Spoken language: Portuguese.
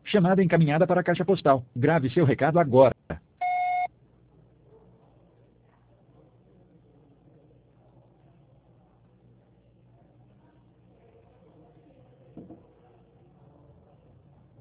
Chamada encaminhada para a caixa postal. Grave seu recado agora.